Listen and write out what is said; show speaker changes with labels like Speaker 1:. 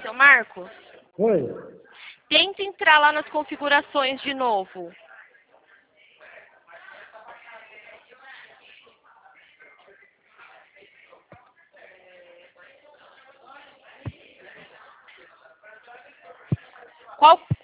Speaker 1: Seu Marcos,
Speaker 2: Oi.
Speaker 1: tenta entrar lá nas configurações de novo. Qual